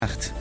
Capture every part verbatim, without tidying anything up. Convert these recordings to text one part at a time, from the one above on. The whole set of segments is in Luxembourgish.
acht.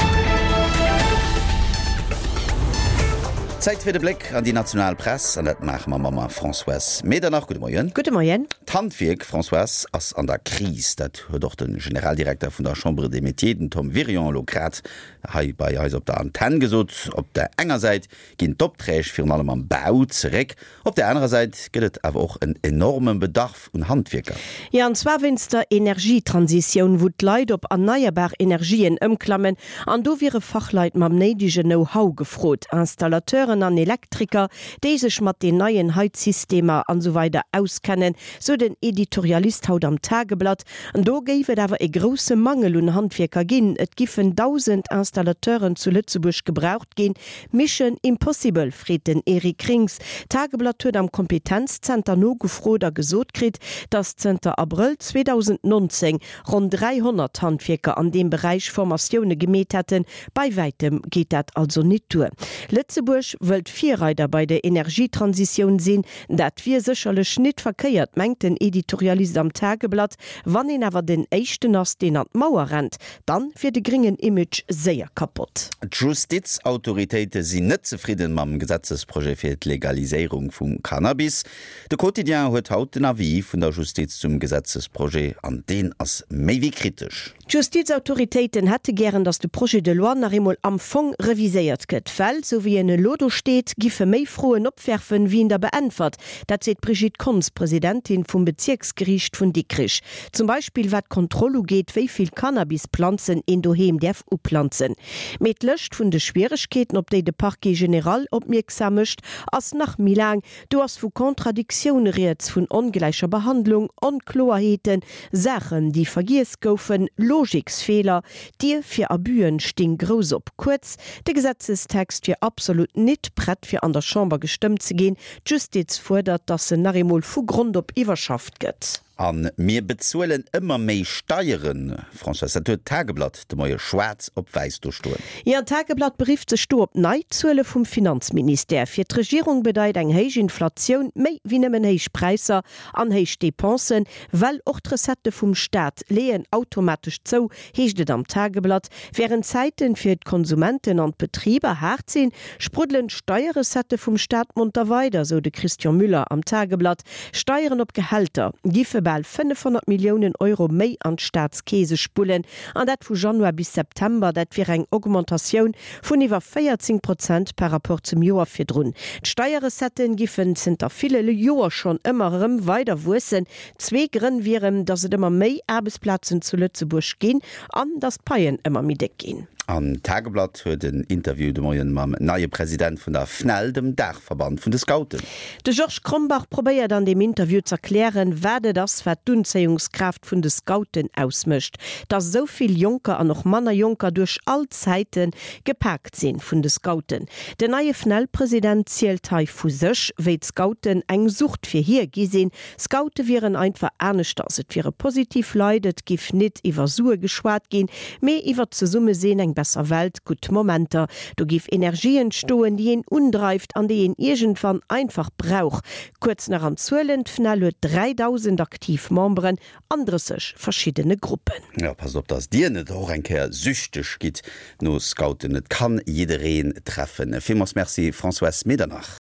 Zeit für den Blick an die Nationalpresse und das machen wir Mama Françoise Medernach. Guten Morgen. Guten Morgen. Handwerk, Françoise, ist an der Krise. Das hat doch der Generaldirektor von der Chambre des Métiers, Tom Virion, gerade bei uns auf der Antenne gesagt. Auf der einen Seite gehen Top-Träger vor allem am Bau zurück. Auf der anderen Seite gibt es aber auch einen enormen Bedarf an Handwerker. Ja, und zwar wenn es der Energietransition, wo die Leute auf erneuerbare Energien umklammen, und da wäre Fachleute mit dem nötigen Know-how gefragt. Installateuren an Elektriker, die sich mit den neuen Heizsystemen und so weiter auskennen, so den Editorialist haut am Tageblatt. Und da gäbe aber ein großer Mangel an Handwerker gehen. Es giffen tausend Installateuren zu Lützeburg gebraucht gehen. Mission Impossible, frieden Erik Rings. Tageblatt hat am Kompetenzzentrum noch gefroht, gesagt kriegt, dass Ende April zweitausendneunzehn rund dreihundert Handwerker an dem Bereich Formationen gemäht hätten. Bei weitem geht das also nicht durch. Lützeburg wollt Vierreiter bei der Energietransition sehen, dat wir sicherlich nicht verkehrt, meint den Editorialist am Tageblatt, wann ihn aber den echten aus den an die Mauer rennt, dann wird der geringen Image sehr kaputt. Justizautoritäten sind nicht zufrieden mit dem Gesetzesprojekt für die Legalisierung von Cannabis. Der Quotidien hat heute den Avis von der Justiz zum Gesetzesprojekt an den als mehr wie kritisch. Die Justizautoritäten hätten gern, dass das Projekt de loi nach einmal am Fond revisiert wird, weil, so wie eine Lodo steht, gife méi frohen opwerfen wie in der beantwort. Dat seht Brigitte Konz, Präsidentin vom Bezirksgericht von Dickrich. Zum Beispiel wat Kontrolle geht, wie viel Cannabispflanzen in doheim derf upflanzen. Mit löscht von de Schwierigkeiten, ob de de Parquet General opmerksam mischt, as nach Milan, du hast vu Kontradiktionen redest von ungleicher Behandlung, Unklarheiten, Sachen, die vergiss goufen, Logiksfehler, die für Abüen stehen groß op. Kurz, der Gesetzestext für absolut nicht brett für an der Chambre gestimmt zu gehen. Justiz fordert, dass se narimol vu Grund op Iwerschaft gëtt. An mir bezuelen immer méi Steieren. François, das hat Tageblatt de moie Schwarz op Weiß durchstoen. Ja, Tageblatt berieft se sto op Neizuele vum Finanzminister. Fir d' Regierung bedeit eng heich Inflationun méi wie nemmen heich Preiser an heich Depensen, well och Resette vum Staat lehen automatisch zo, heeschtet am Tageblatt. Wären Zeiten fir d' Konsumenten an Betrieber hart sinn, sprudlen Steuerresette vum Staat munter weiter, so de Christian Müller am Tageblatt. Steuern op Gehälter, gife bald fünfhundert Millionen Euro méi an Staatskäse spullen, an dat vu Januar bis September, dat fir eng Augmentation vun iwwer vierzehn Prozent per rapport zum Joar fir drun. Steuerresetten giffen sind a viele Joer schon immerem weiter wussen. Zwei Gründe wären, dass es immer méi Arbeitsplatzen zu Lützeburg gehen, an das Paien immer mit dick gehen. Am Tageblatt huet ein Interview de Moien mam neue Präsident vun der F N L, dem Dachverband vun de Scouten. De George Krombach probiert an dem Interview zu erklären, werde das wat d'Unzähungskraft vun de Scouten ausmischt, dass soviel Junker an noch Manner Junker durch all Zeiten gepackt sind vun de Scouten. Der neue F N L-Präsident zielt hei vu sech, wéi Scouten eng Sucht fir hier gisinn. Scouten wären einfach ernst, dass et wäre positiv leidet, gif net iwwer Sue geschwart gin, mé iwwer ze Summe sehen eng besser Welt, gut Momente. Du gif Energien stohen, die ihn undreift, an die ihn irgendwann einfach braucht. Kurz nach an Zuelend F N L huet dreitausend aktiv Membern, andere sech verschiedene Gruppen. Ja, pass op, dass dir net auch ein Kerl süchtig geht. No Scouten, net kann jedereen treffen. Vielmals merci, Françoise Medernach.